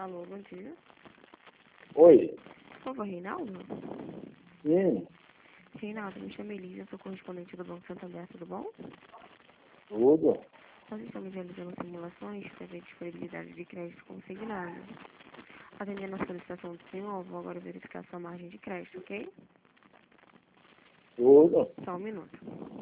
Alô, bom dia. Oi. Por favor, Reinaldo? Sim, Reinaldo, me chamo Elisa, sou correspondente do Banco Santander, tudo bom? tudo. Nós estamos realizando simulações para ver a disponibilidade de crédito consignado. Atendendo a solicitação do senhor, vou agora verificar sua margem de crédito, ok? Tudo. Só um minuto.